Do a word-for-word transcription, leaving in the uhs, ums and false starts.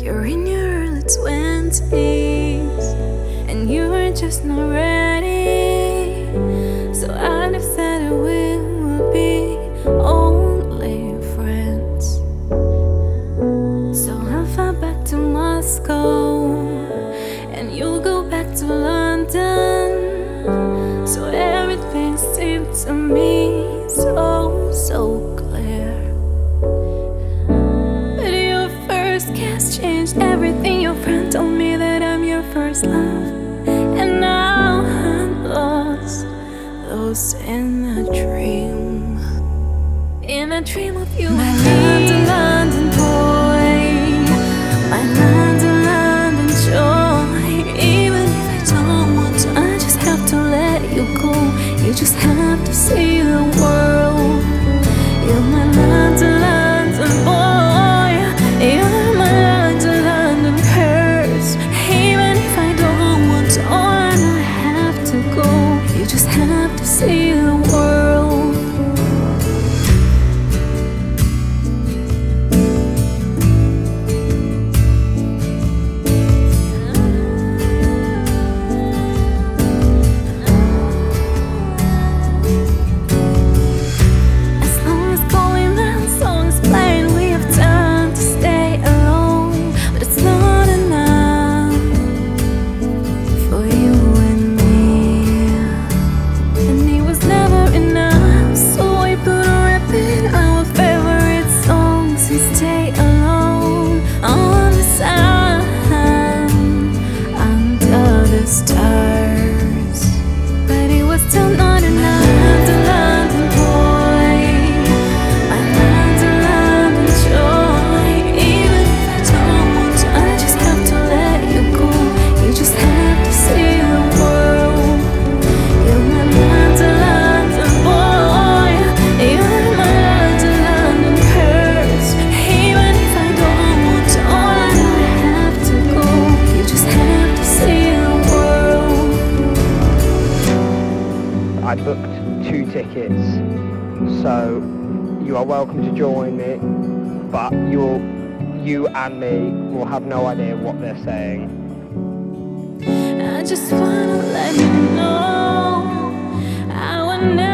You're in your early twenties, and you're just not ready. So I decided we would be only friends. So I fly back to Moscow, and you'll go back to London. So everything seemed to me so, so clear. But your first kiss changed everything. Your friend told me that I'm your first love, and now I'm lost, lost in a dream. In a dream of you, my London, London boy, my London, London joy. Even if I don't want to, I just have to let you go. You just have to see the world. You're my London, London boy. You're my London, London curse. Even if I don't want to, or I have to go, you just have to see the world. Stars, but it was still not enough. London, London boy, my London, London joy. Even if I don't want to, I just have to let you go. You just have to see the world. You're my London, London boy. You're my London, London curse. Even if I don't want to, or I have to go, you just have to see the world. I booked two tickets, so you are welcome to join me, but you'll, you and me will have no idea what they're saying. I just wanna let you know I would never